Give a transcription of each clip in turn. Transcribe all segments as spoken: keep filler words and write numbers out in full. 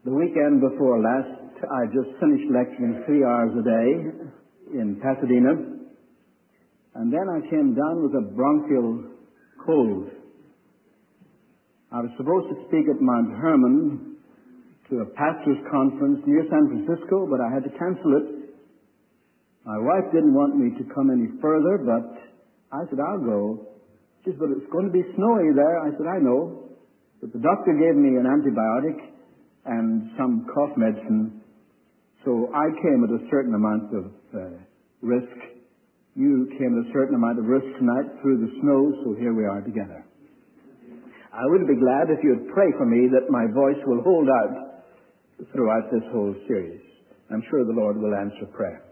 The weekend before last, I just finished lecturing three hours a day in Pasadena, and then I came down with a bronchial cold. I was supposed to speak at Mount Hermon to a pastor's conference near San Francisco, but I had to cancel it. My wife didn't want me to come any further, but I said, I'll go. She said, but it's going to be snowy there. I said, I know. But the doctor gave me an antibiotic and some cough medicine. So I came at a certain amount of uh, risk. You came at a certain amount of risk tonight through the snow, so here we are together. I would be glad if you would pray for me that my voice will hold out throughout this whole series. I'm sure the Lord will answer prayer.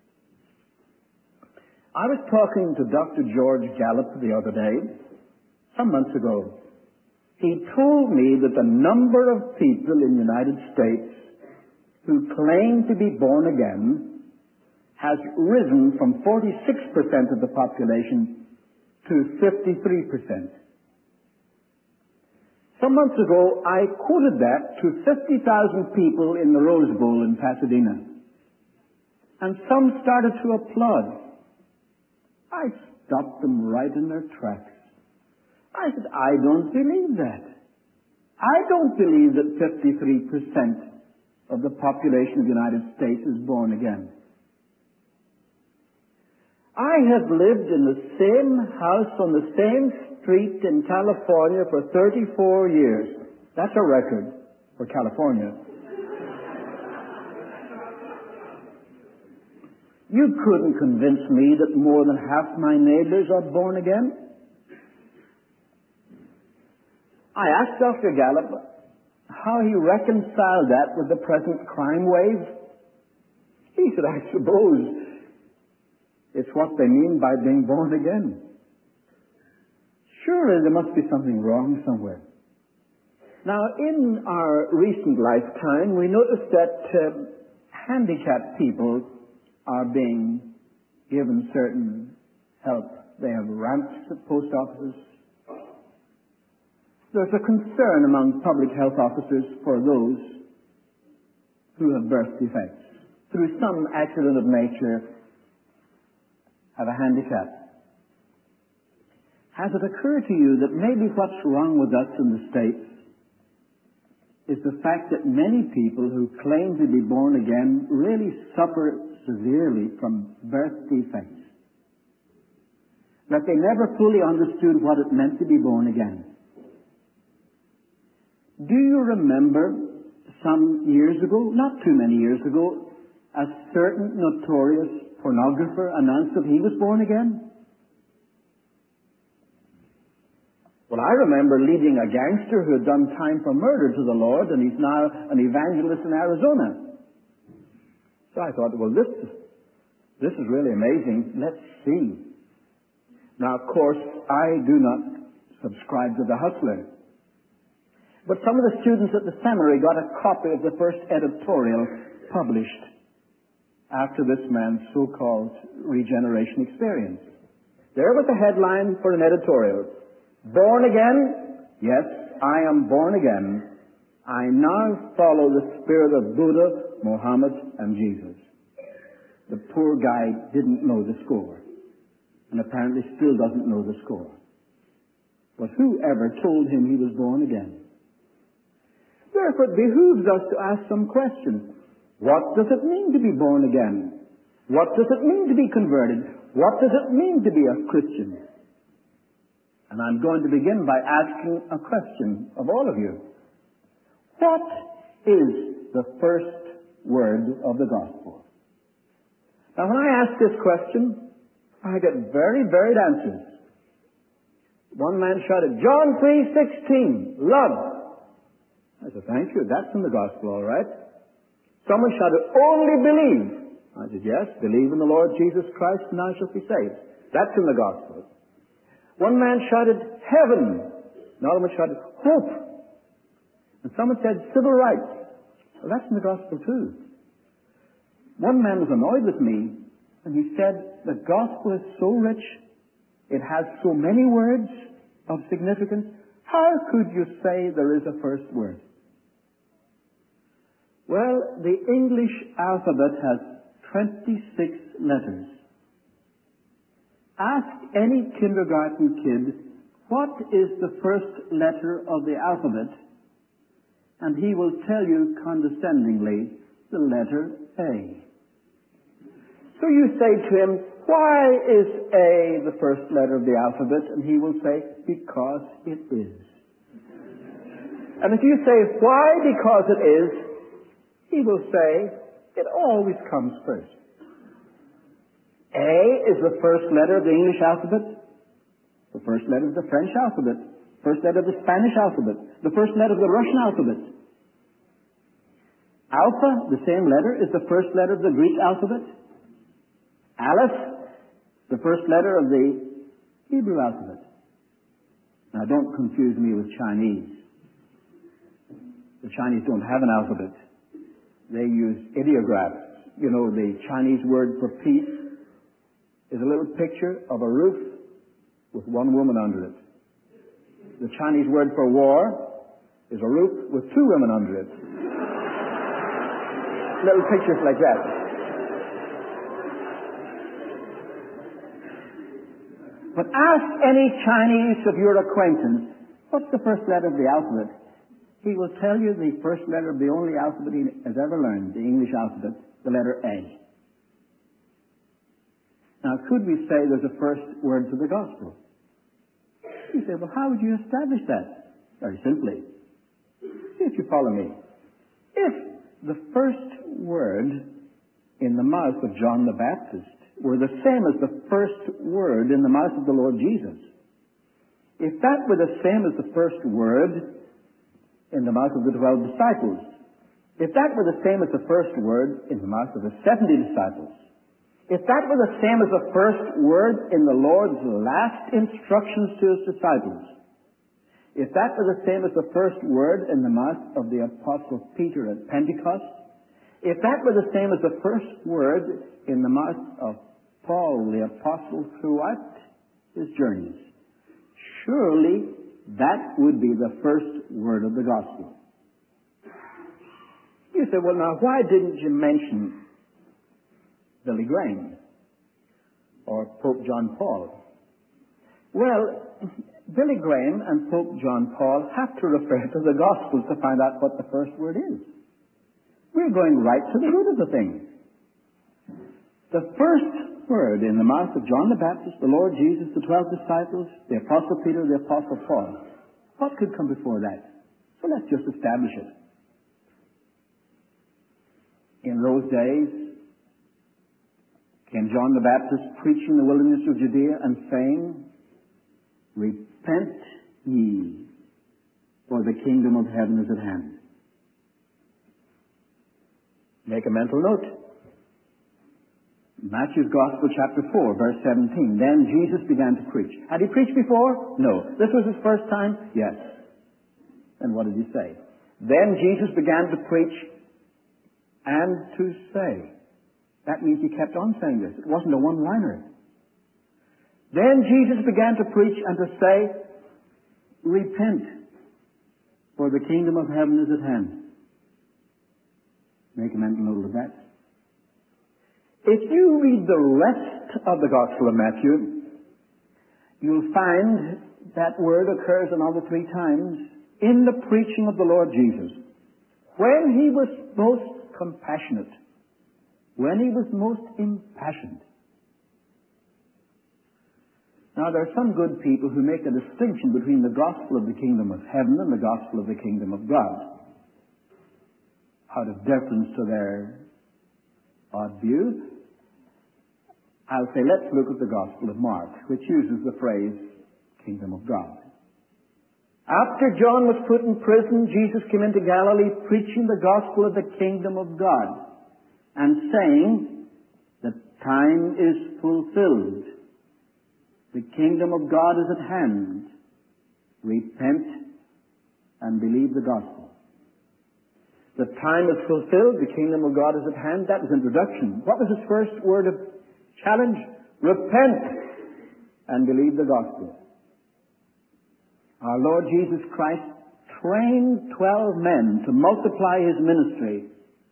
I was talking to Doctor George Gallup the other day, some months ago. He told me that the number of people in the United States who claim to be born again has risen from forty-six percent of the population to fifty-three percent. Some months ago, I quoted that to fifty thousand people in the Rose Bowl in Pasadena. And some started to applaud. I stopped them right in their tracks. I said, I don't believe that. I don't believe that fifty-three percent of the population of the United States is born again. I have lived in the same house on the same street in California for thirty-four years. That's a record for California. You couldn't convince me that more than half my neighbors are born again. I asked Doctor Gallup how he reconciled that with the present crime wave. He said, I suppose it's what they mean by being born again. Surely there must be something wrong somewhere. Now, in our recent lifetime, we noticed that uh, handicapped people are being given certain help. They have ramps at post offices. There's a concern among public health officers for those who have birth defects, through some accident of nature, have a handicap. Has it occurred to you that maybe what's wrong with us in the States is the fact that many people who claim to be born again really suffer severely from birth defects? That they never fully understood what it meant to be born again. Do you remember some years ago, not too many years ago, a certain notorious pornographer announced that he was born again? Well, I remember leading a gangster who had done time for murder to the Lord, and he's now an evangelist in Arizona. So I thought, well, this, this is really amazing. Let's see. Now, of course, I do not subscribe to the Hustler. But some of the students at the seminary got a copy of the first editorial published after this man's so-called regeneration experience. There was the headline for an editorial. Born again? Yes, I am born again. I now follow the spirit of Buddha, Muhammad, and Jesus. The poor guy didn't know the score, and apparently still doesn't know the score. But whoever told him he was born again? Therefore, it behooves us to ask some questions. What does it mean to be born again? What does it mean to be converted? What does it mean to be a Christian? And I'm going to begin by asking a question of all of you. What is the first word of the gospel? Now, when I ask this question, I get very varied answers. One man shouted, John three sixteen, love. I said, thank you, that's in the gospel, all right. Someone shouted, only believe. I said, yes, believe in the Lord Jesus Christ and thou shalt be saved. That's in the gospel. One man shouted, heaven. Another one shouted, hope. And someone said, civil rights. Well, that's in the gospel too. One man was annoyed with me, and he said, the gospel is so rich, it has so many words of significance. How could you say there is a first word? Well, the English alphabet has twenty-six letters. Ask any kindergarten kid, what is the first letter of the alphabet? And he will tell you condescendingly, the letter A. So you say to him, why is A the first letter of the alphabet? And he will say, because it is. And if you say, why because it is? He will say, it always comes first. A is the first letter of the English alphabet, the first letter of the French alphabet, first letter of the Spanish alphabet, the first letter of the Russian alphabet. Alpha, the same letter, is the first letter of the Greek alphabet. Aleph, the first letter of the Hebrew alphabet. Now don't confuse me with Chinese. The Chinese don't have an alphabet. They use ideographs. You know, the Chinese word for peace is a little picture of a roof with one woman under it. The Chinese word for war is a roof with two women under it. Little pictures like that. But ask any Chinese of your acquaintance, what's the first letter of the alphabet? He will tell you the first letter of the only alphabet he has ever learned, the English alphabet, the letter A. Now, could we say there's a first word to the gospel? You say, well, how would you establish that? Very simply. See if you follow me. If the first word in the mouth of John the Baptist were the same as the first word in the mouth of the Lord Jesus, if that were the same as the first word in the mouth of the twelve disciples, if that were the same as the first word in the mouth of the seventy disciples, if that were the same as the first word in the Lord's last instructions to his disciples, if that were the same as the first word in the mouth of the Apostle Peter at Pentecost, if that were the same as the first word in the mouth of Paul the Apostle throughout his journeys, surely that would be the first word of the gospel. You say, well, now, why didn't you mention Billy Graham or Pope John Paul? Well, Billy Graham and Pope John Paul have to refer to the Gospels to find out what the first word is. We're going right to the root of the thing. The first word in the mouth of John the Baptist, the Lord Jesus, the twelve disciples, the Apostle Peter, the Apostle Paul. What could come before that? So let's just establish it. In those days, came John the Baptist preaching in the wilderness of Judea and saying, repent ye, for the kingdom of heaven is at hand. Make a mental note. Matthew's Gospel, chapter four, verse seventeen. Then Jesus began to preach. Had he preached before? No. This was his first time? Yes. And what did he say? Then Jesus began to preach and to say. That means he kept on saying this. It wasn't a one-liner. Then Jesus began to preach and to say, repent, for the kingdom of heaven is at hand. Make a mental note of that. If you read the rest of the Gospel of Matthew, you'll find that word occurs another three times in the preaching of the Lord Jesus. When he was most compassionate, when he was most impassioned. Now, there are some good people who make a distinction between the gospel of the kingdom of heaven and the gospel of the kingdom of God, out of deference to their odd views. I'll say, let's look at the Gospel of Mark, which uses the phrase, kingdom of God. After John was put in prison, Jesus came into Galilee preaching the gospel of the kingdom of God and saying, the time is fulfilled. The kingdom of God is at hand. Repent and believe the gospel. The time is fulfilled. The kingdom of God is at hand. That was introduction. What was his first word of challenge? Repent and believe the gospel. Our Lord Jesus Christ trained twelve men to multiply his ministry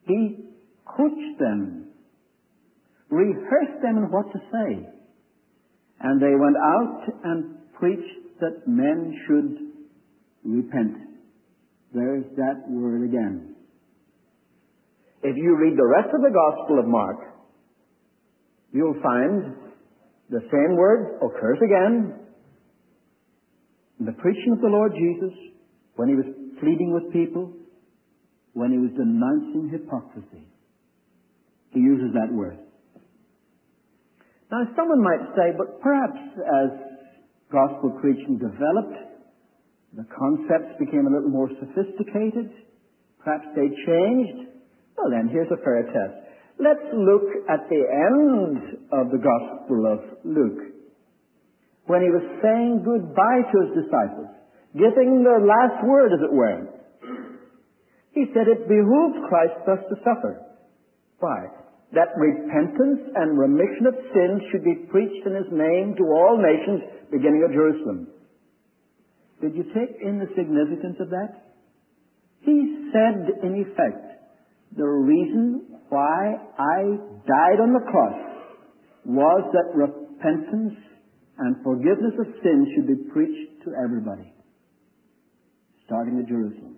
He coached them, rehearsed them in what to say, and they went out and preached that men should repent. There's that word again. If you read the rest of the Gospel of Mark, you'll find the same word occurs again in the preaching of the Lord Jesus, when he was pleading with people, when he was denouncing hypocrisy. He uses that word. Now, someone might say, but perhaps as gospel preaching developed, the concepts became a little more sophisticated. Perhaps they changed. Well, then, here's a fair test. Let's look at the end of the Gospel of Luke, when he was saying goodbye to his disciples, giving the last word, as it were. He said it behooved Christ thus to suffer. Why? That repentance and remission of sins should be preached in his name to all nations, beginning at Jerusalem. Did you take in the significance of that? He said, in effect, the reason why I died on the cross was that repentance and forgiveness of sins should be preached to everybody, starting at Jerusalem.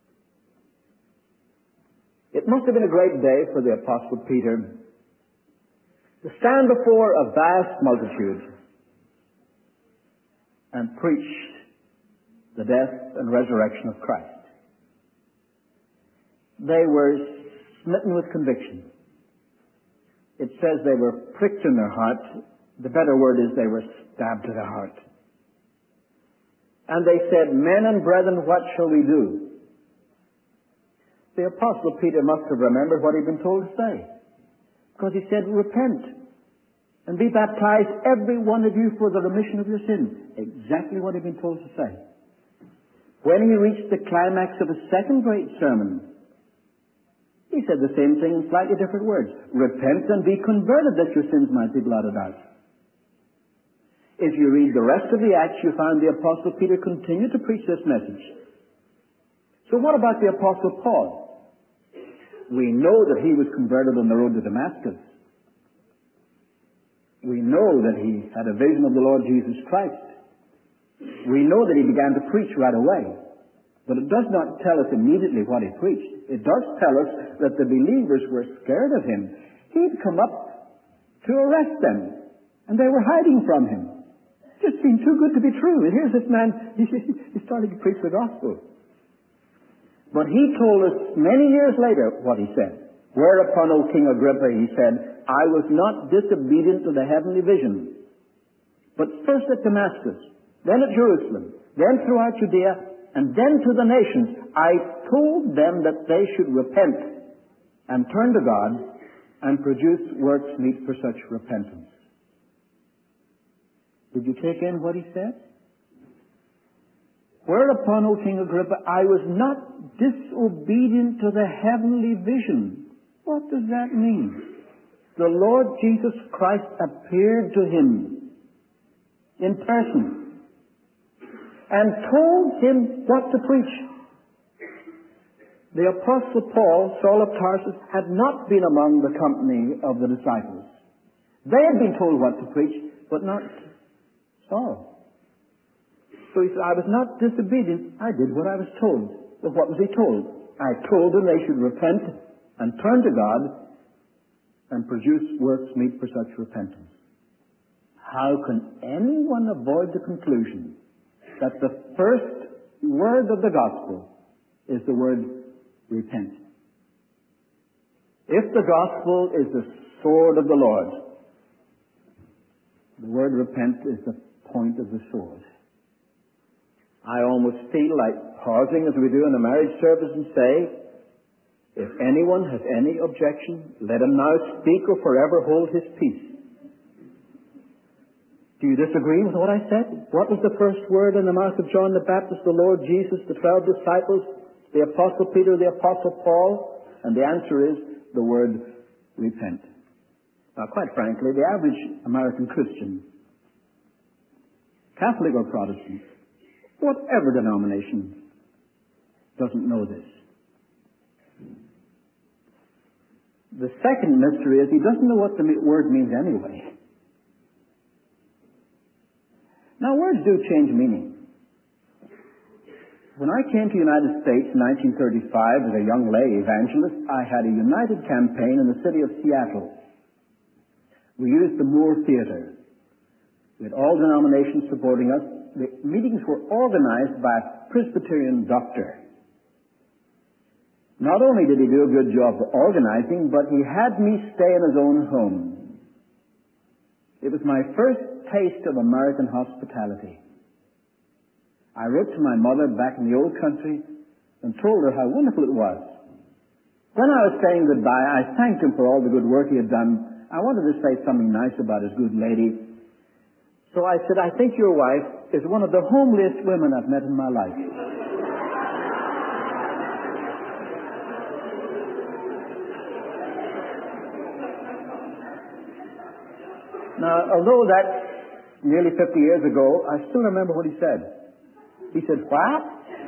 It must have been a great day for the Apostle Peter to stand before a vast multitude and preach the death and resurrection of Christ. They were smitten with conviction. It says they were pricked in their heart. The better word is they were stabbed to the heart. And they said, "Men and brethren, what shall we do?" The Apostle Peter must have remembered what he'd been told to say, because he said, "Repent and be baptized, every one of you, for the remission of your sins." Exactly what he'd been told to say. When he reached the climax of his second great sermon, he said the same thing in slightly different words. "Repent and be converted, that your sins might be blotted out." If you read the rest of the Acts, you find the Apostle Peter continued to preach this message. So what about the Apostle Paul? We know that he was converted on the road to Damascus. We know that he had a vision of the Lord Jesus Christ. We know that he began to preach right away. But it does not tell us immediately what he preached. It does tell us that the believers were scared of him. He'd come up to arrest them, and they were hiding from him. It just seemed too good to be true. And here's this man, he's starting to preach the gospel. But he told us many years later what he said. "Whereupon, O King Agrippa," he said, "I was not disobedient to the heavenly vision, but first at Damascus, then at Jerusalem, then throughout Judea, and then to the nations, I told them that they should repent and turn to God and produce works meet for such repentance." Did you take in what he said? "Whereupon, O King Agrippa, I was not disobedient to the heavenly vision." What does that mean? The Lord Jesus Christ appeared to him in person and told him what to preach. The Apostle Paul, Saul of Tarsus, had not been among the company of the disciples. They had been told what to preach, but not Saul. So he said, "I was not disobedient. I did what I was told." But what was he told? "I told them they should repent and turn to God and produce works meet for such repentance." How can anyone avoid the conclusion that the first word of the gospel is the word repent? If the gospel is the sword of the Lord, the word repent is the point of the sword. I almost feel like pausing as we do in a marriage service and say, if anyone has any objection, let him now speak or forever hold his peace. Do you disagree with what I said? What was the first word in the mouth of John the Baptist, the Lord Jesus, the twelve disciples, the Apostle Peter, the Apostle Paul? And the answer is the word repent. Now, quite frankly, the average American Christian, Catholic or Protestant, whatever denomination, doesn't know this. The second mystery is he doesn't know what the word means anyway. Now, words do change meaning. When I came to the United States in nineteen thirty-five as a young lay evangelist, I had a united campaign in the city of Seattle. We used the Moore Theater. We had all denominations supporting us. The meetings were organized by a Presbyterian doctor. Not only did he do a good job of organizing, but he had me stay in his own home. It was my first taste of American hospitality. I wrote to my mother back in the old country and told her how wonderful it was. When I was saying goodbye, I thanked him for all the good work he had done. I wanted to say something nice about his good lady. So I said, I think your wife is one of the homeliest women I've met in my life. Now, although that's nearly fifty years ago, I still remember what he said. He said, what?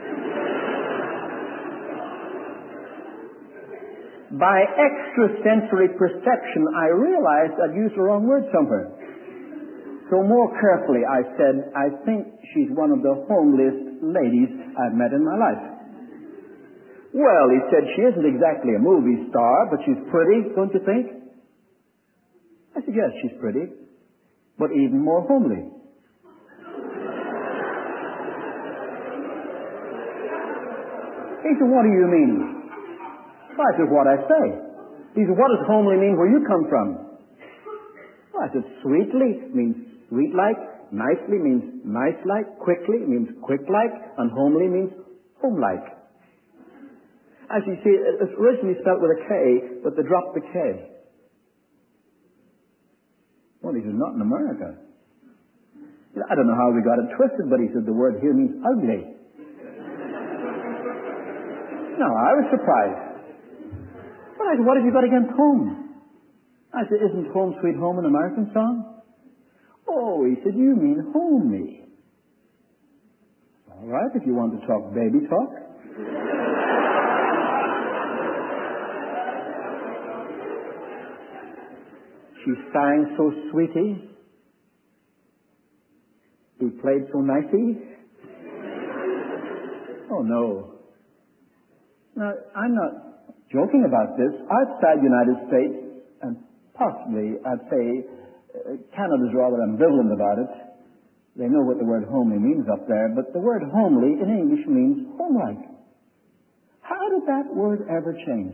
By extrasensory perception, I realized I'd used the wrong word somewhere. So more carefully, I said, I think she's one of the homeliest ladies I've met in my life. Well, he said, she isn't exactly a movie star, but she's pretty, don't you think? I said, yes, she's pretty, but even more homely. He said, what do you mean? Well, I said, what I say. He said, what does homely mean where you come from? Well, I said, sweetly means sweet-like, nicely means nice-like, quickly means quick-like, and homely means home-like. As you see, it's originally spelled with a K, but they dropped the K. Well, he said, not in America. I don't know how we got it twisted, but he said the word here means ugly. No, I was surprised. But I said, what have you got against home? I said, isn't Home Sweet Home an American song? Oh, he said, you mean homey. All right, if you want to talk baby talk. She sang so sweetie. He played so nicey. Oh, no. Now, I'm not joking about this. Outside the United States, and possibly, I'd say, uh, Canada's rather ambivalent about it. They know what the word homely means up there, but the word homely in English means homelike. How did that word ever change?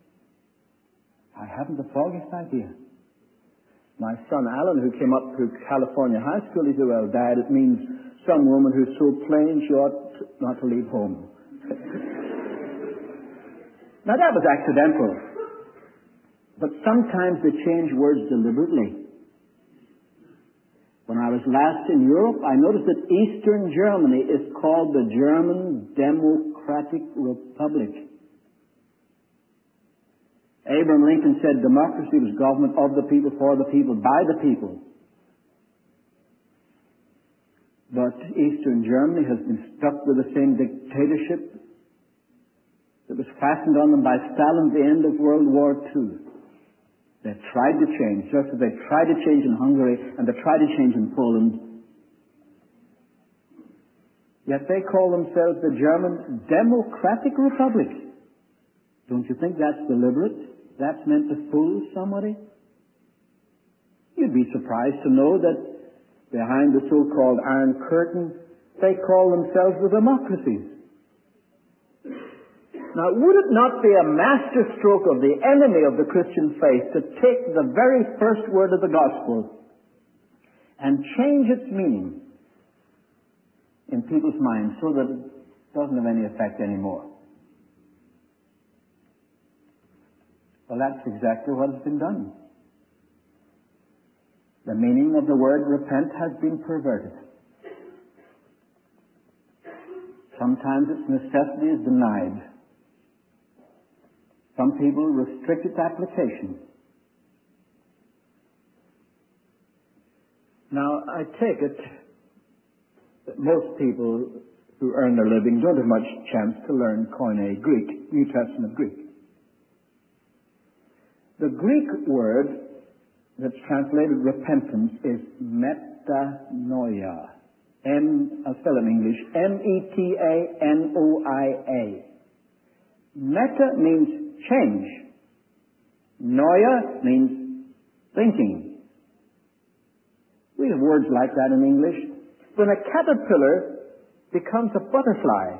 I haven't the foggiest idea. My son Alan, who came up through California high school, he said, well, Dad, it means some woman who's so plain she ought not to leave home. Now, that was accidental. But sometimes they change words deliberately. When I was last in Europe, I noticed that Eastern Germany is called the German Democratic Republic. Abraham Lincoln said democracy was government of the people, for the people, by the people. But Eastern Germany has been stuck with the same dictatorship that was fastened on them by Stalin at the end of World War Two. They tried to change, just as they tried to change in Hungary and they tried to change in Poland. Yet they call themselves the German Democratic Republic. Don't you think that's deliberate? That's meant to fool somebody? You'd be surprised to know that behind the so-called Iron Curtain, they call themselves the democracies. Now, would it not be a masterstroke of the enemy of the Christian faith to take the very first word of the gospel and change its meaning in people's minds so that it doesn't have any effect anymore? Well, that's exactly what has been done. The meaning of the word repent has been perverted. Sometimes its necessity is denied. Some people restrict its application. Now, I take it that most people who earn their living don't have much chance to learn Koine Greek, New Testament Greek. The Greek word that's translated repentance is metanoia. M, I'll spell it in English, M E T A N O I A. Meta means change. Noia means thinking. We have words like that in English. When a caterpillar becomes a butterfly,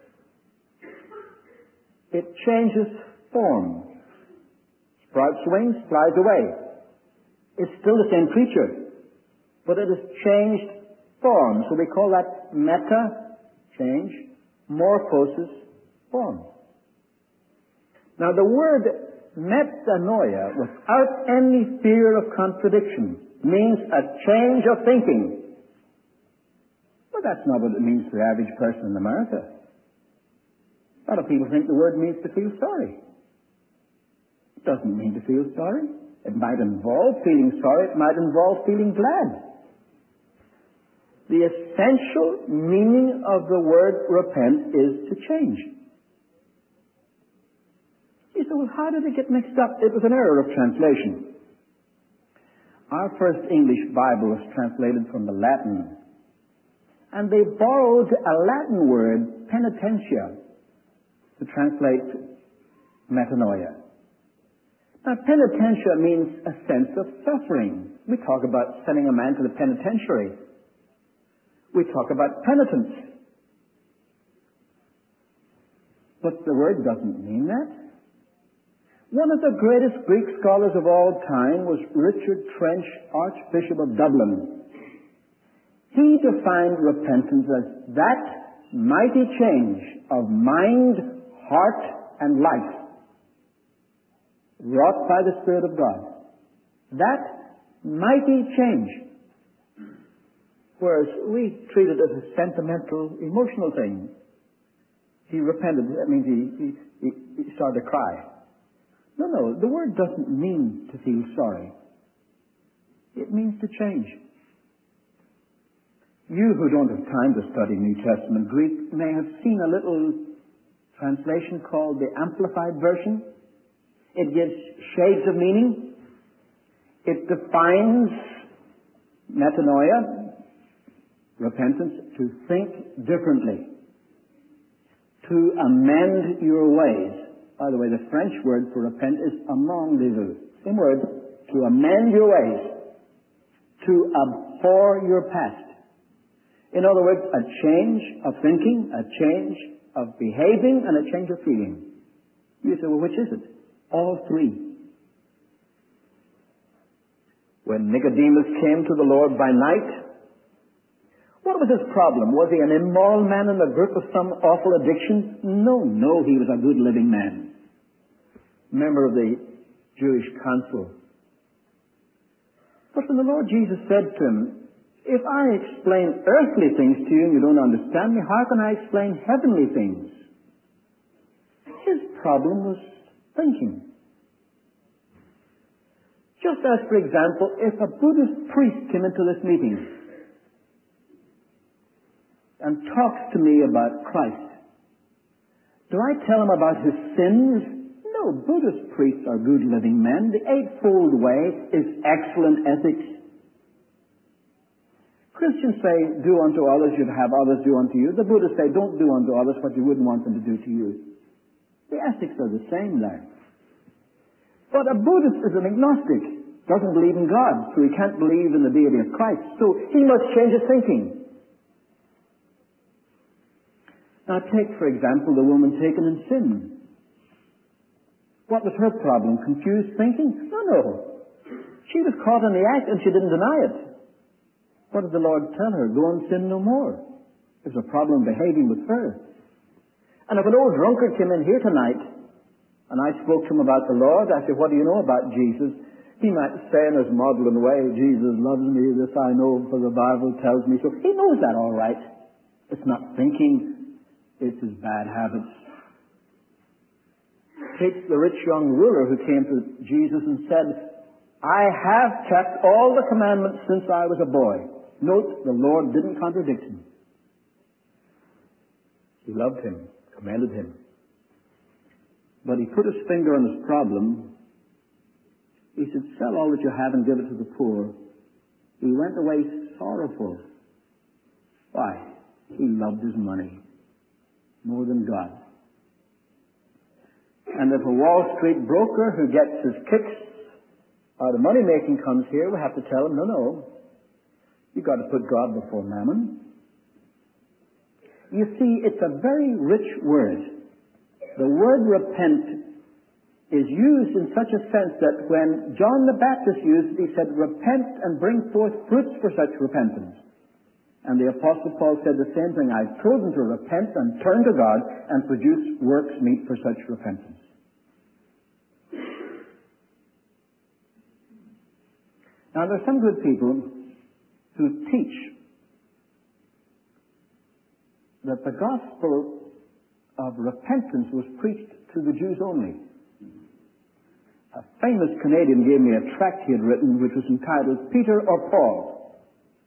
it changes form. Sprouts wings, flies away. It's still the same creature, but it has changed form. So we call that meta, change, morphosis, form. Now the word metanoia, without any fear of contradiction, means a change of thinking. But that's not what it means to the average person in America. A lot of people think the word means to feel sorry. It doesn't mean to feel sorry. It might involve feeling sorry. It might involve feeling glad. The essential meaning of the word repent is to change. You say, well, how did it get mixed up? It was an error of translation. Our first English Bible was translated from the Latin. And they borrowed a Latin word, penitentia, to translate metanoia. Now, penitentia means a sense of suffering. We talk about sending a man to the penitentiary. We talk about penitence. But the word doesn't mean that. One of the greatest Greek scholars of all time was Richard Trench, Archbishop of Dublin. He defined repentance as that mighty change of mind, heart, and life wrought by the Spirit of God. That mighty change. Whereas we treat it as a sentimental, emotional thing. He repented. That means he, he, he started to cry. No, no, the word doesn't mean to feel sorry. It means to change. You who don't have time to study New Testament Greek may have seen a little translation called the Amplified Version. It gives shades of meaning. It defines metanoia, repentance, to think differently, to amend your ways. By the way, the French word for repent is amendez-vous. Same word. To amend your ways. To abhor your past. In other words, a change of thinking, a change of behaving, and a change of feeling. You say, well, which is it? All three. When Nicodemus came to the Lord by night, what was his problem? Was he an immoral man in the grip of some awful addiction? No, no, he was a good living man. Member of the Jewish council. But when the Lord Jesus said to him, if I explain earthly things to you and you don't understand me, how can I explain heavenly things? His problem was thinking. Just as, for example, if a Buddhist priest came into this meeting and talks to me about Christ, do I tell him about his sins? No, Buddhist priests are good living men. The Eightfold Way is excellent ethics. Christians say, do unto others, you'd have others do unto you. The Buddhists say, don't do unto others what you wouldn't want them to do to you. The ethics are the same there. But a Buddhist is an agnostic, doesn't believe in God, so he can't believe in the deity of Christ. So he must change his thinking. Now take, for example, the woman taken in sin. What was her problem? Confused thinking? No, no. She was caught in the act and she didn't deny it. What did the Lord tell her? Go and sin no more. There's a problem behaving with her. And if an old drunkard came in here tonight and I spoke to him about the Lord, I said, what do you know about Jesus? He might say in his maudlin way, Jesus loves me, this I know, for the Bible tells me so. He knows that all right. It's not thinking, it's his bad habits. Take the rich young ruler who came to Jesus and said, I have kept all the commandments since I was a boy. Note, the Lord didn't contradict him. He loved him, commended him. But he put his finger on his problem He said, sell all that you have and give it to the poor. He went away sorrowful. Why? He loved his money more than God. And if a Wall Street broker who gets his kicks out of money making comes here, we have to tell him, no, no, you've got to put God before mammon. You see, it's a very rich word. The word repent is used in such a sense that when John the Baptist used it, he said, repent and bring forth fruits for such repentance. And the Apostle Paul said the same thing. I've chosen to repent and turn to God and produce works meet for such repentance. Now, there are some good people who teach that the gospel of repentance was preached to the Jews only. A famous Canadian gave me a tract he had written which was entitled Peter or Paul.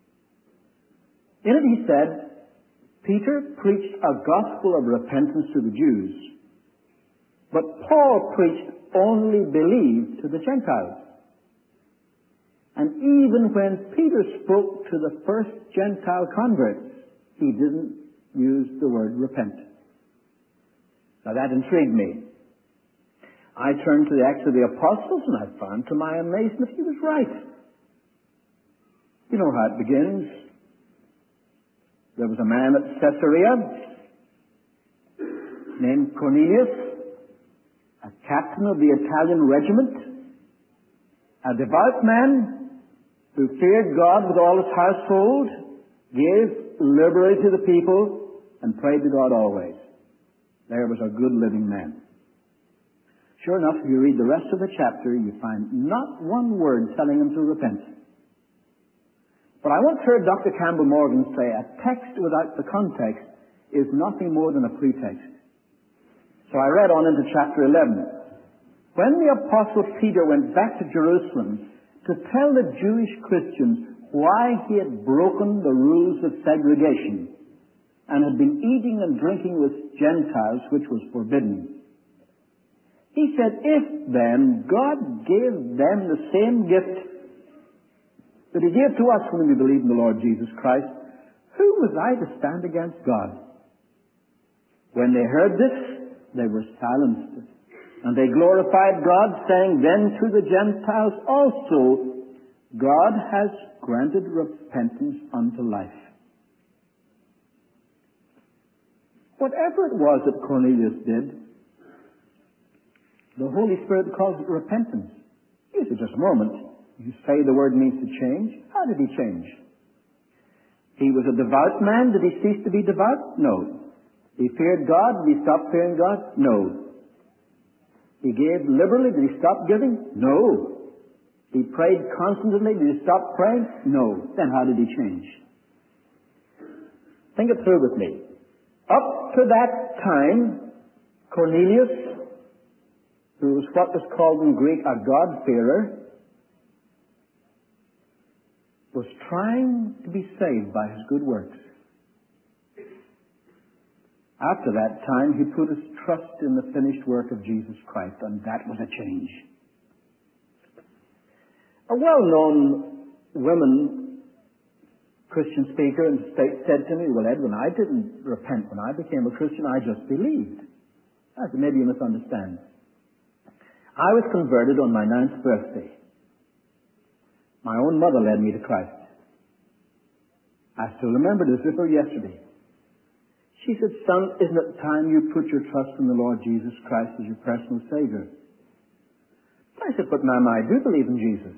In it he said, Peter preached a gospel of repentance to the Jews, but Paul preached only believe to the Gentiles. And even when Peter spoke to the first Gentile converts, he didn't use the word repent. Now that intrigued me. I turned to the Acts of the Apostles and I found to my amazement he was right. You know how it begins. There was a man at Caesarea named Cornelius, a captain of the Italian regiment, a devout man who feared God with all his household, gave liberally to the people, and prayed to God always. There was a good living man. Sure enough, if you read the rest of the chapter, you find not one word telling him to repent. But I once heard Doctor Campbell Morgan say, a text without the context is nothing more than a pretext. So I read on into chapter eleven. When the Apostle Peter went back to Jerusalem to tell the Jewish Christians why he had broken the rules of segregation and had been eating and drinking with Gentiles, which was forbidden, he said, if then God gave them the same gift that he gave to us when we believed in the Lord Jesus Christ, who was I to stand against God? When they heard this, they were silenced. And they glorified God, saying, then to the Gentiles also God has granted repentance unto life. Whatever it was that Cornelius did, the Holy Spirit calls it repentance. You say, just a moment. You say the word means to change. How did he change? He was a devout man. Did he cease to be devout? No. He feared God. Did he stop fearing God? No. He gave liberally. Did he stop giving? No. He prayed constantly. Did he stop praying? No. Then how did he change? Think it through with me. Up to that time, Cornelius, who was what was called in Greek a God-fearer, was trying to be saved by his good works. After that time, he put his trust in the finished work of Jesus Christ, and that was a change. A well-known woman, Christian speaker in the States, said to me, well, Edwin, I didn't repent when I became a Christian, I just believed. I said, maybe you misunderstand. I was converted on my ninth birthday. My own mother led me to Christ. I still remember this as if it were yesterday. She said, son, isn't it time you put your trust in the Lord Jesus Christ as your personal Savior? I said, but ma'am, I do believe in Jesus.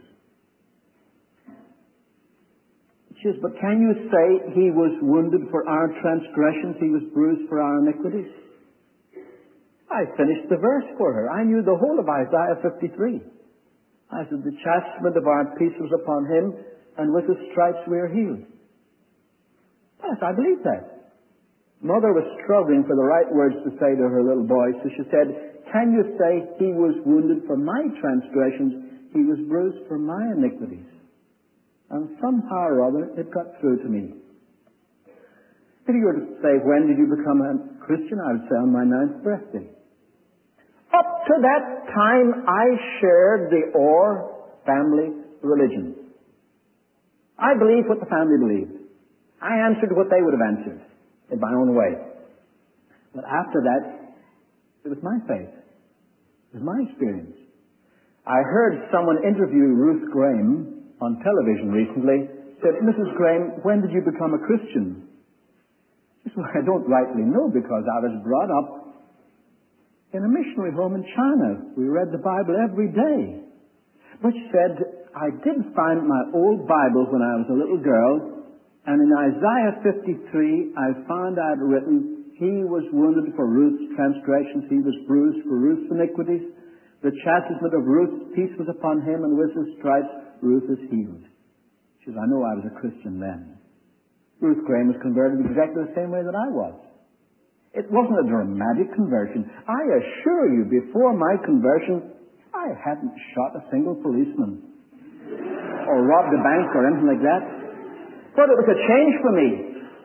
She says, but can you say he was wounded for our transgressions, he was bruised for our iniquities? I finished the verse for her. I knew the whole of Isaiah fifty-three. I said, the chastisement of our peace was upon him, and with his stripes we are healed. Yes, I believe that. Mother was struggling for the right words to say to her little boy, so she said, can you say he was wounded for my transgressions, he was bruised for my iniquities? And somehow or other, it got through to me. If you were to say, when did you become a Christian? I would say on my ninth birthday. Up to that time, I shared the ore family religion. I believed what the family believed. I answered what they would have answered in my own way. But after that, it was my faith. It was my experience. I heard someone interview Ruth Graham on television recently. Said, Missus Graham, when did you become a Christian? She said, well, I don't rightly know because I was brought up in a missionary home in China. We read the Bible every day. But she said, I did find my old Bible when I was a little girl, and in Isaiah fifty-three, I found I had written, He was wounded for Ruth's transgressions, He was bruised for Ruth's iniquities. The chastisement of Ruth's peace was upon Him, and with His stripes Ruth is healed. She said, I know I was a Christian then. Ruth Graham was converted exactly the same way that I was. It wasn't a dramatic conversion. I assure you, before my conversion, I hadn't shot a single policeman or robbed a bank or anything like that. But it was a change for me.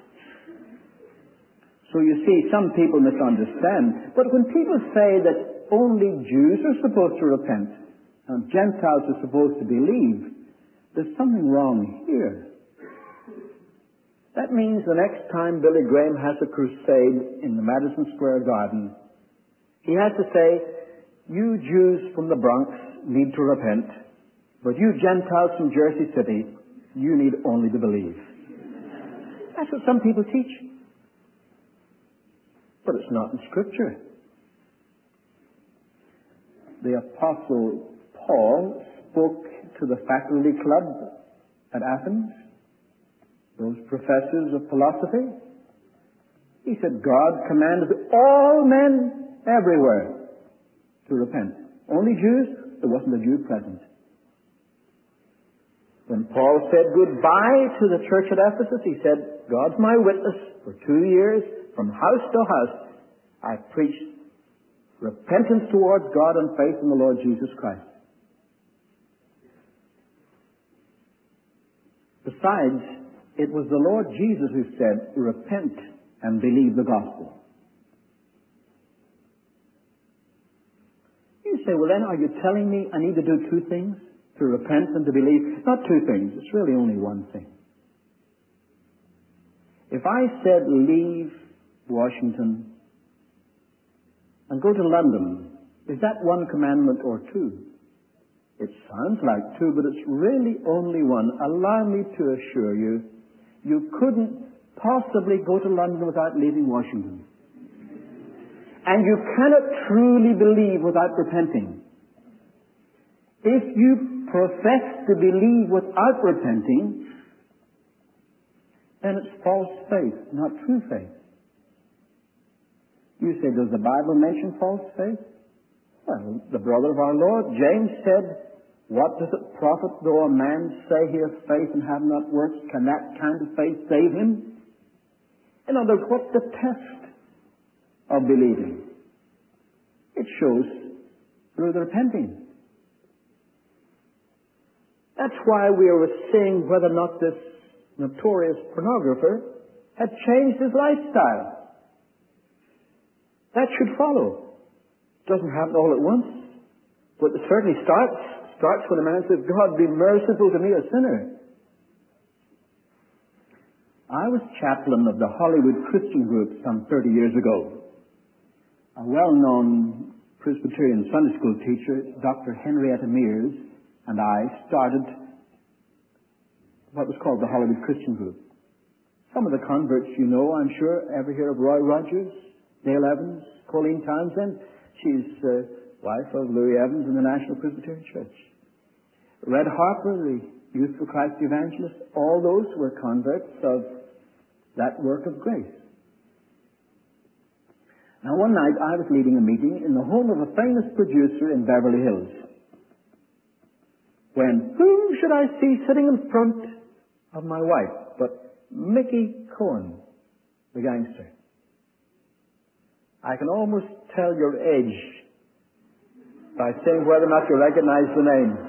So you see, some people misunderstand. But when people say that only Jews are supposed to repent and Gentiles are supposed to believe, there's something wrong here. That means the next time Billy Graham has a crusade in the Madison Square Garden, he has to say, you Jews from the Bronx need to repent, but you Gentiles from Jersey City, you need only to believe. That's what some people teach. But it's not in Scripture. The Apostle Paul spoke to the faculty club at Athens, those professors of philosophy. He said, God commanded all men everywhere to repent. Only Jews, there wasn't a Jew present. When Paul said goodbye to the church at Ephesus, he said, God's my witness, for two years, from house to house, I preached repentance towards God and faith in the Lord Jesus Christ. Besides, it was the Lord Jesus who said, repent and believe the gospel. You say, well then, are you telling me I need to do two things? To repent and to believe? Not two things. It's really only one thing. If I said leave Washington and go to London, is that one commandment or two? It sounds like two, but it's really only one. Allow me to assure you, you couldn't possibly go to London without leaving Washington. And you cannot truly believe without repenting. If you profess to believe without repenting, then it's false faith, not true faith. You say, does the Bible mention false faith? Well, the brother of our Lord, James, said, what does it profit though a man say he has faith and have not works? Can that kind of faith save him? In other words, what's the test of believing? It shows through the repenting. That's why we were seeing whether or not this notorious pornographer had changed his lifestyle. That should follow. It doesn't happen all at once, but it certainly starts starts when a man says, God, be merciful to me, a sinner. I was chaplain of the Hollywood Christian Group some thirty years ago. A well-known Presbyterian Sunday school teacher, Doctor Henrietta Mears, and I started what was called the Hollywood Christian Group. Some of the converts you know, I'm sure, ever hear of Roy Rogers, Dale Evans, Colleen Townsend. She's the wife of Louis Evans in the National Presbyterian Church. Red Harper, the Youth for Christ evangelist, all those were converts of that work of grace. Now one night I was leading a meeting in the home of a famous producer in Beverly Hills, when whom should I see sitting in front of my wife but Mickey Cohen, the gangster. I can almost tell your age by saying whether or not you recognize the name.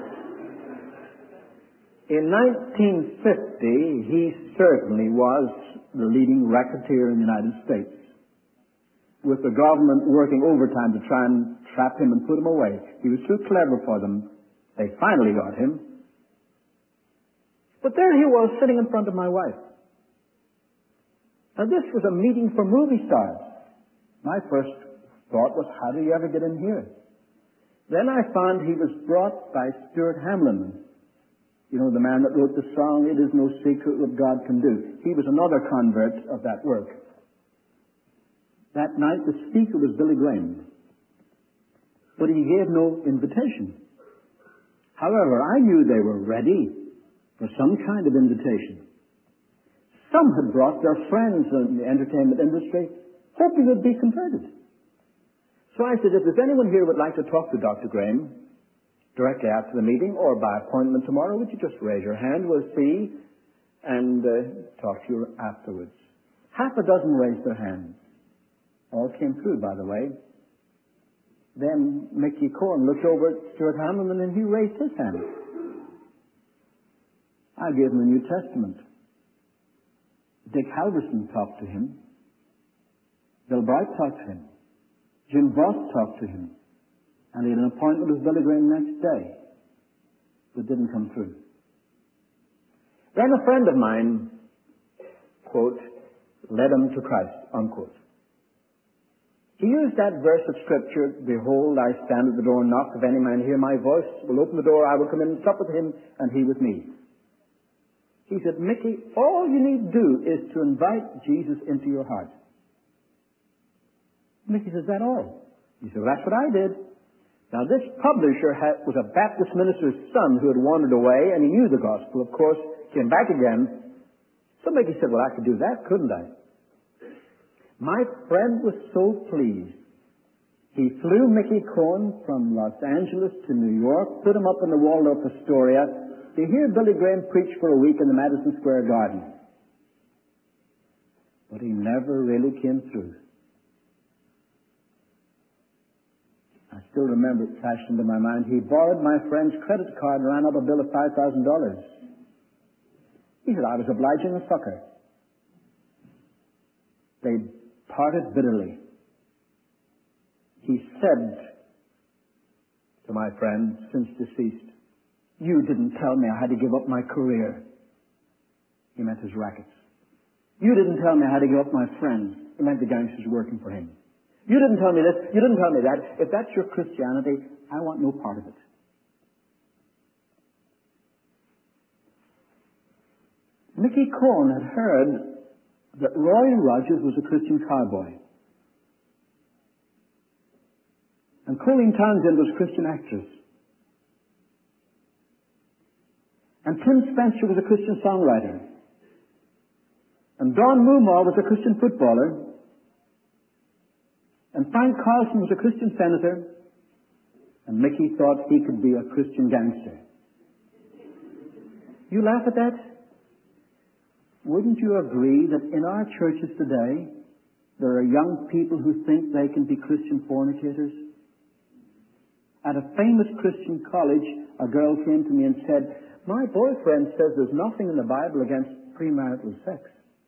In nineteen fifty, he certainly was the leading racketeer in the United States, with the government working overtime to try and trap him and put him away. He was too clever for them. They finally got him. But there he was, sitting in front of my wife. Now this was a meeting for movie stars. My first thought was, how do you ever get in here? Then I found he was brought by Stuart Hamlin. You know, the man that wrote the song, "It Is No Secret What God Can Do." He was another convert of that work. That night the speaker was Billy Graham. But he gave no invitation. However, I knew they were ready for some kind of invitation. Some had brought their friends in the entertainment industry, hoping they'd be converted. So I said, if there's anyone here who would like to talk to Doctor Graham directly after the meeting or by appointment tomorrow, would you just raise your hand? We'll see and uh, talk to you afterwards. Half a dozen raised their hands. All came through, by the way. Then Mickey Cohen looked over at Stuart Hamlin and he raised his hand. I gave him the New Testament. Dick Halverson talked to him. Bill Bright talked to him. Jim Voss talked to him. And he had an appointment with Billy Graham next day. But didn't come through. Then a friend of mine, quote, led him to Christ, unquote. He used that verse of Scripture, "Behold, I stand at the door and knock. If any man hear my voice, will open the door, I will come in and sup with him, and he with me." He said, Mickey, all you need to do is to invite Jesus into your heart. Mickey says, that all? He said, well, that's what I did. Now, this publisher had, was a Baptist minister's son who had wandered away, and he knew the gospel, of course, came back again. So Mickey said, well, I could do that, couldn't I? My friend was so pleased. He flew Mickey Cohen from Los Angeles to New York, put him up in the Waldorf Astoria to hear Billy Graham preach for a week in the Madison Square Garden. But he never really came through. I still remember it flashed into my mind. He borrowed my friend's credit card and ran up a bill of five thousand dollars. He said, I was obliging a sucker. They parted bitterly. He said to my friend, since deceased, you didn't tell me I had to give up my career. He meant his rackets. You didn't tell me I had to give up my friends. He meant the gangsters working for him. You didn't tell me this. You didn't tell me that. If that's your Christianity, I want no part of it. Mickey Cohen had heard that Roy Rogers was a Christian cowboy. And Colleen Townsend was a Christian actress. And Tim Spencer was a Christian songwriter. And Don Moomaw was a Christian footballer. And Frank Carlson was a Christian senator. And Mickey thought he could be a Christian gangster. You laugh at that? Wouldn't you agree that in our churches today, there are young people who think they can be Christian fornicators? At a famous Christian college, a girl came to me and said, my boyfriend says there's nothing in the Bible against premarital sex.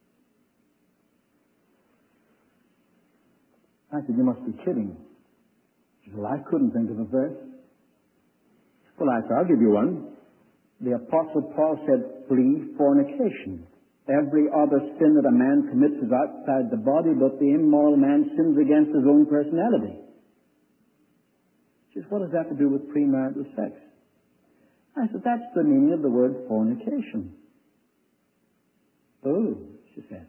I said, you must be kidding. She said, well, I couldn't think of a verse. Well, I said, I'll give you one. The Apostle Paul said, flee fornication. Every other sin that a man commits is outside the body, but the immoral man sins against his own personality. She said, what does that have to do with premarital sex? I said, that's the meaning of the word fornication. Oh, she said.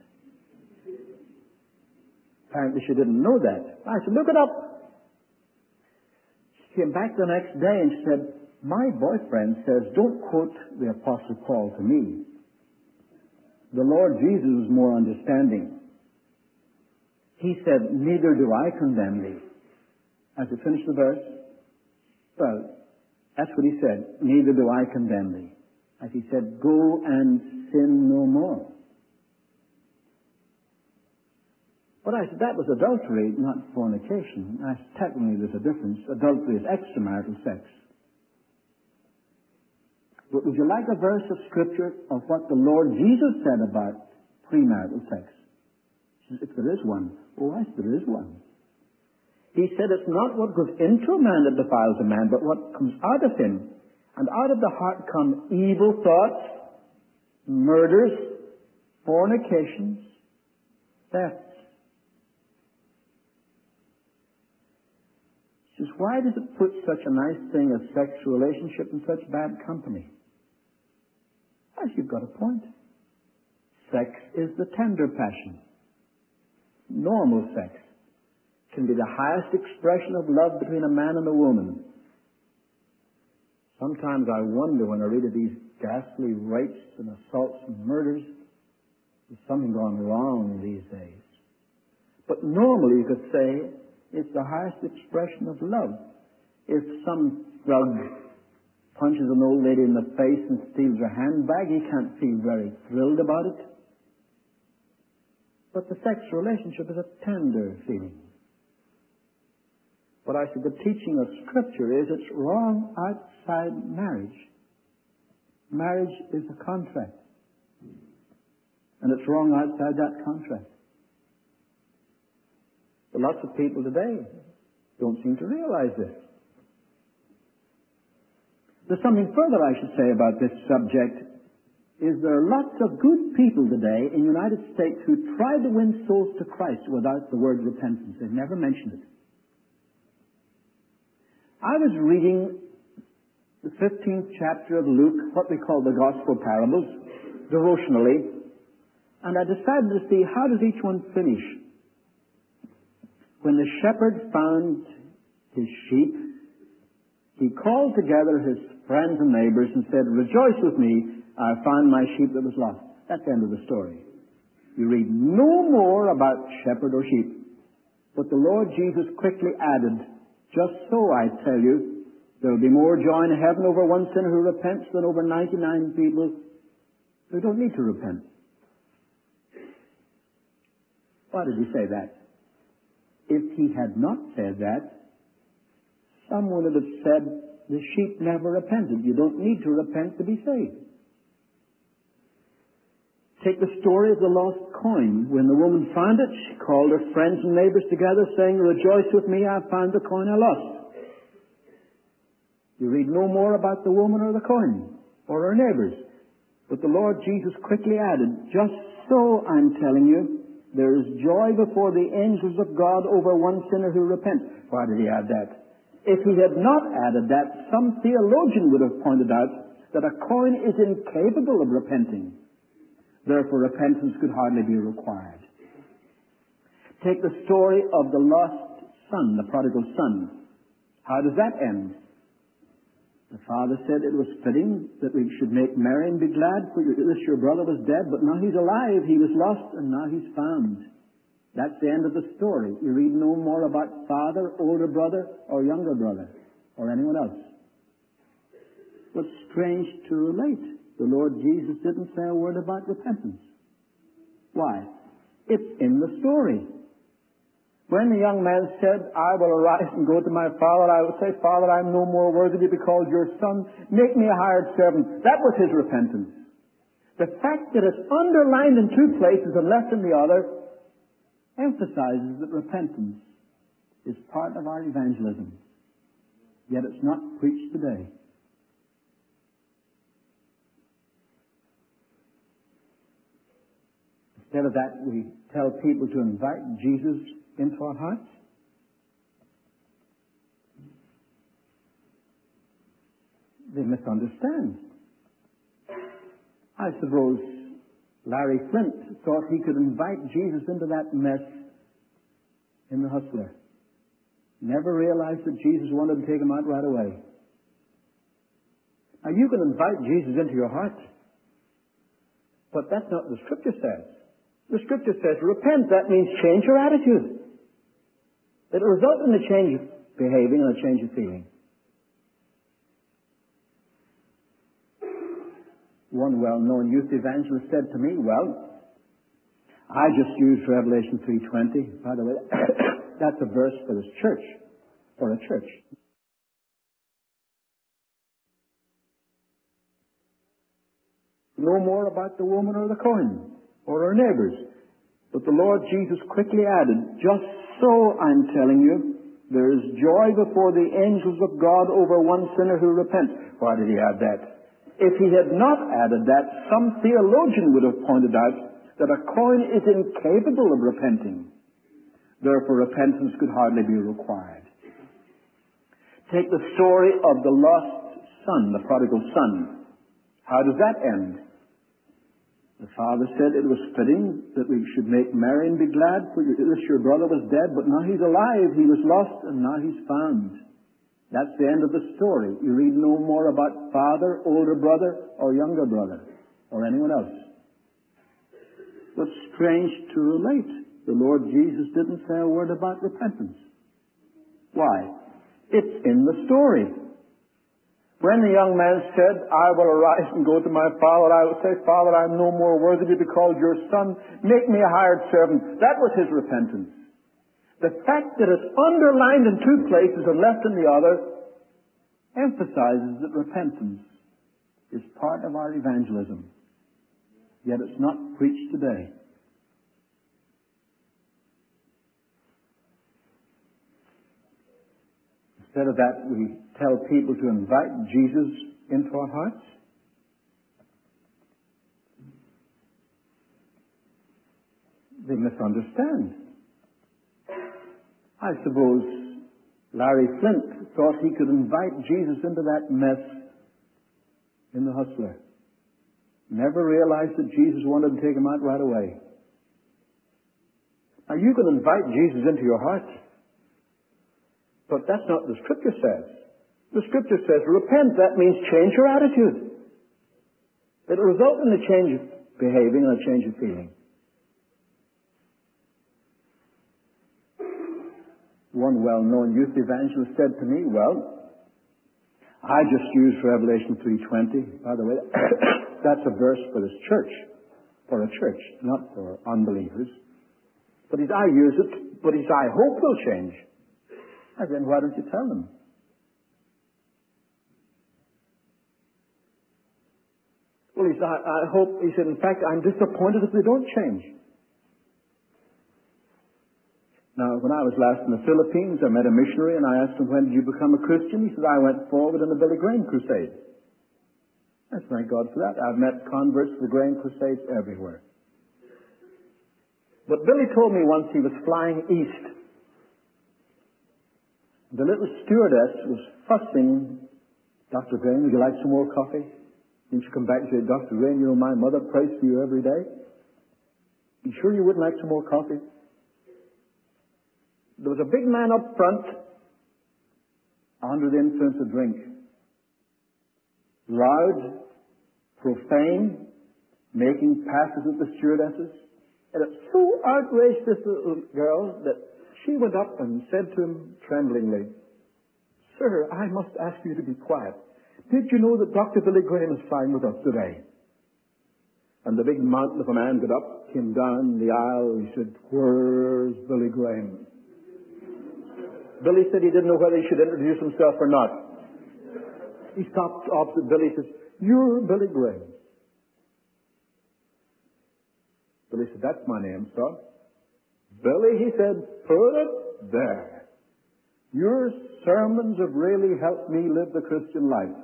Apparently she didn't know that. I said, look it up. She came back the next day and she said, my boyfriend says, don't quote the Apostle Paul to me. The Lord Jesus was more understanding. He said, neither do I condemn thee. As I finished the verse, well, that's what he said, neither do I condemn thee. As he said, go and sin no more. But I said, that was adultery, not fornication. I said, technically there's a difference. Adultery is extramarital sex. But would you like a verse of Scripture of what the Lord Jesus said about premarital sex? She said, if there is one. Oh, yes, there is one. He said it's not what goes into a man that defiles a man, but what comes out of him. And out of the heart come evil thoughts, murders, fornications, thefts. He says, why does it put such a nice thing as sexual relationship in such bad company? Well, you've got a point. Sex is the tender passion. Normal sex can be the highest expression of love between a man and a woman. Sometimes I wonder when I read of these ghastly rapes and assaults and murders, there's something gone wrong these days. But normally you could say it's the highest expression of love. If some thug punches an old lady in the face and steals her handbag, he can't feel very thrilled about it. But the sexual relationship is a tender feeling. But I said the teaching of Scripture is it's wrong outside marriage. Marriage is a contract. And it's wrong outside that contract. But lots of people today don't seem to realize this. There's something further I should say about this subject. Is there are lots of good people today in the United States who try to win souls to Christ without the word repentance. They've never mentioned it. I was reading the fifteenth chapter of Luke, what we call the Gospel Parables, devotionally, and I decided to see how does each one finish. When the shepherd found his sheep, he called together his friends and neighbors and said, "Rejoice with me, I found my sheep that was lost." That's the end of the story. You read no more about shepherd or sheep. But the Lord Jesus quickly added, "Just so, I tell you, there will be more joy in heaven over one sinner who repents than over ninety-nine people who don't need to repent." Why did he say that? If he had not said that, someone would have said, the sheep never repented. You don't need to repent to be saved. Take the story of the lost coin. When the woman found it, she called her friends and neighbors together, saying, "Rejoice with me, I found the coin I lost." You read no more about the woman or the coin or her neighbors. But the Lord Jesus quickly added, "Just so, I'm telling you, there is joy before the angels of God over one sinner who repents." Why did he add that? If he had not added that, some theologian would have pointed out that a coin is incapable of repenting. Therefore, repentance could hardly be required. Take the story of the lost son, the prodigal son. How does that end? The father said it was fitting that we should make merry and be glad, for this your brother was dead, but now he's alive. He was lost, and now he's found. That's the end of the story. You read no more about father, older brother, or younger brother, or anyone else. What's strange to relate, the Lord Jesus didn't say a word about repentance. Why? It's in the story. When the young man said, "I will arise and go to my father, I will say, Father, I am no more worthy to be called your son. Make me a hired servant." That was his repentance. The fact that it's underlined in two places and left in the other emphasizes that repentance is part of our evangelism. Yet it's not preached today. Instead of that, we tell people to invite Jesus into our hearts. They misunderstand. I suppose Larry Flint thought he could invite Jesus into that mess in the Hustler. Never realized that Jesus wanted to take him out right away. Now, you can invite Jesus into your heart, but that's not what the Scripture says. The Scripture says, repent. That means change your attitude. It'll result in a change of behaving and a change of feeling. One well-known youth evangelist said to me, "Well, I just used Revelation three twenty. By the way, that's a verse for this church, for a church. No more about the woman or the coin or her neighbors. But the Lord Jesus quickly added, just so, I'm telling you, There is joy before the angels of God over one sinner who repents. Why did he add that? If he had not added that, some theologian would have pointed out that a coin is incapable of repenting. Therefore, repentance could hardly be required. Take the story of the lost son, the prodigal son. How does that end? The father said it was fitting that we should make merry and be glad, for this your brother was dead, but now he's alive. He was lost, and now he's found. That's the end of the story. You read no more about father, older brother, or younger brother, or anyone else. But strange to relate, the Lord Jesus didn't say a word about repentance. Why? It's in the story. When the young man said, I will arise and go to my father, I will say, Father, I am no more worthy to be called your son. Make me a hired servant. That was his repentance. The fact that it's underlined in two places and left in the other emphasizes that repentance is part of our evangelism. Yet it's not preached today. Instead of that, we tell people to invite Jesus into our hearts. They misunderstand. I suppose Larry Flint thought he could invite Jesus into that mess in the Hustler. Never realized that Jesus wanted to take him out right away. Now you can invite Jesus into your heart, but that's not what the Scripture says. The Scripture says, repent. That means change your attitude. It'll result in a change of behaving and a change of feeling. One well-known youth evangelist said to me, well, I just used Revelation three twenty. By the way, that's a verse for this church, for a church, not for unbelievers. But he said, I use it, but he said, I hope they'll change. I said, why don't you tell them? Well, he said, I, I hope, he said, in fact, I'm disappointed if they don't change. Now, when I was last in the Philippines, I met a missionary and I asked him, when did you become a Christian? He said, I went forward in the Billy Graham crusade. I thank God for that. I've met converts to the Graham crusades everywhere. But Billy told me once he was flying east. The little stewardess was fussing, Doctor Graham, would you like some more coffee? And she come back and said, Doctor Graham, you know my mother prays for you every day. You sure you wouldn't like some more coffee? There was a big man up front under the influence of drink. Loud, profane, making passes at the stewardesses. And it so outraged this little girl that she went up and said to him tremblingly, Sir, I must ask you to be quiet. Did you know that Doctor Billy Graham is flying with us today? And the big mountain of a man got up, came down the aisle, and he said, Where's Billy Graham? Billy said he didn't know whether he should introduce himself or not. He stopped opposite Billy and says, You're Billy Graham. Billy said, That's my name, sir. Billy, he said, put it there. Your sermons have really helped me live the Christian life.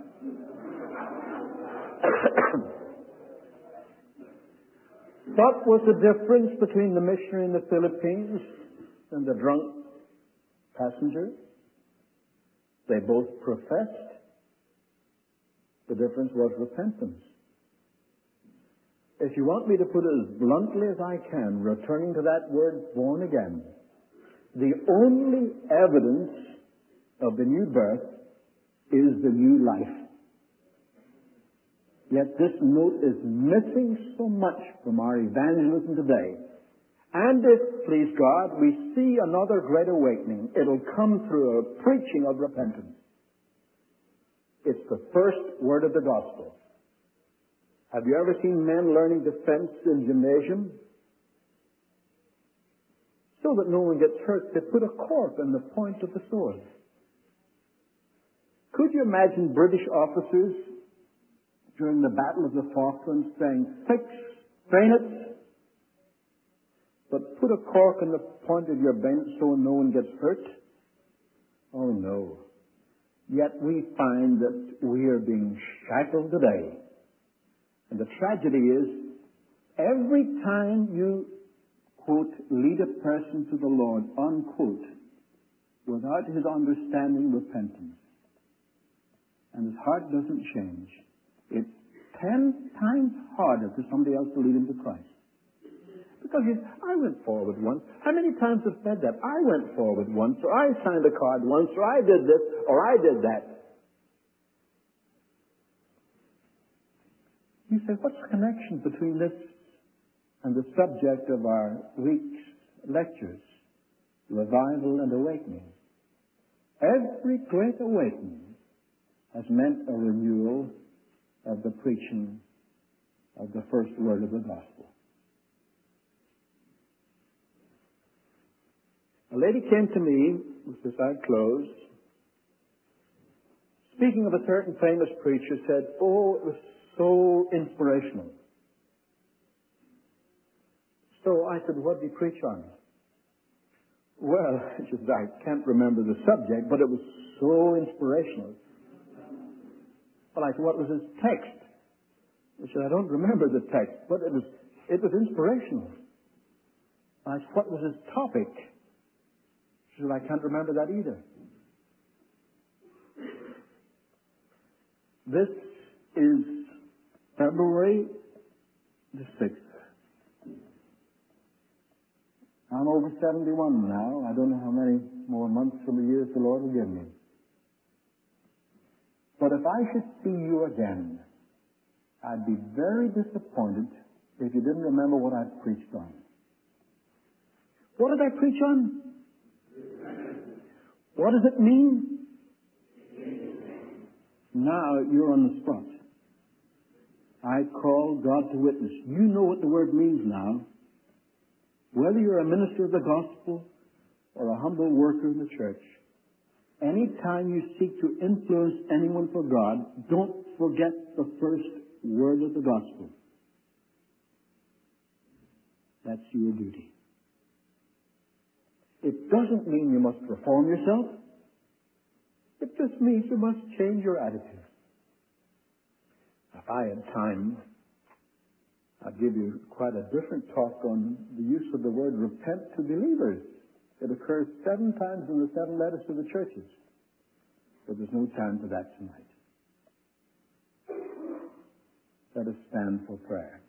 What was the difference between the missionary in the Philippines and the drunk passenger? They both professed. The difference was repentance. If you want me to put it as bluntly as I can, returning to that word, born again, the only evidence of the new birth is the new life. Yet this note is missing so much from our evangelism today. And if, please God, we see another great awakening, it'll come through a preaching of repentance. It's the first word of the gospel. Have you ever seen men learning defense in gymnasium? So that no one gets hurt, they put a cork on the point of the sword. Could you imagine British officers during the Battle of the Falklands saying, fix bayonets, but put a cork on the point of your bayonet so no one gets hurt? Oh, no. Yet we find that we are being shackled today. And the tragedy is, every time you, quote, lead a person to the Lord, unquote, without his understanding repentance, and his heart doesn't change, it's ten times harder for somebody else to lead him to Christ. Because you, I went forward once. How many times have said that? I went forward once, or I signed a card once, or I did this, or I did that. You say, what's the connection between this and the subject of our week's lectures, revival and awakening? Every great awakening has meant a renewal of the preaching of the first word of the gospel. A lady came to me, with this I close, speaking of a certain famous preacher, said, oh, it was so inspirational. So I said, what did he preach on? Well, she said, I can't remember the subject, but it was so inspirational. Well, I said, what was his text? She said, I don't remember the text, but it was, it was inspirational. I said, what was his topic? She said, I can't remember that either. This is February the sixth. I'm over seventy-one now. I don't know how many more months from the years the Lord will give me. But if I should see you again, I'd be very disappointed if you didn't remember what I preached on. What did I preach on? What does it mean? Now you're on the spot. I call God to witness. You know what the word means now. Whether you're a minister of the gospel or a humble worker in the church, any time you seek to influence anyone for God, don't forget the first word of the gospel. That's your duty. It doesn't mean you must reform yourself. It just means you must change your attitude. If I had time, I'd give you quite a different talk on the use of the word repent to believers. It occurs seven times in the seven letters to the churches. But there's no time for that tonight. Let us stand for prayer.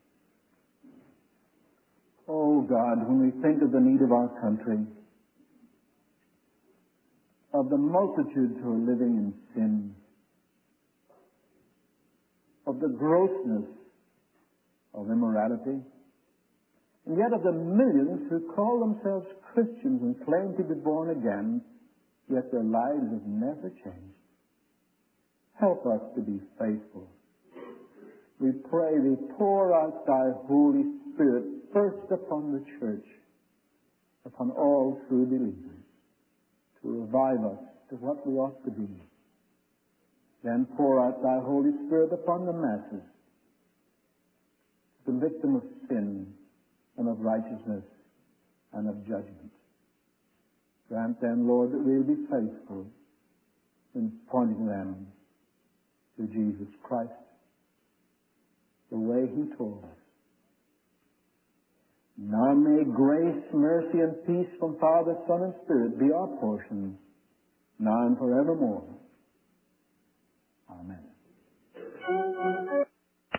Oh God, when we think of the need of our country, of the multitudes who are living in sin, of the grossness of immorality, and yet of the millions who call themselves Christians and claim to be born again, yet their lives have never changed. Help us to be faithful. We pray Thee, pour out Thy Holy Spirit first upon the church, upon all true believers, to revive us to what we ought to be. Then pour out Thy Holy Spirit upon the masses, to convict them of sin and of righteousness and of judgment. Grant then, Lord, that we will be faithful in pointing them to Jesus Christ, the way He told us. Now may grace, mercy, and peace from Father, Son, and Spirit be our portion, now and forevermore.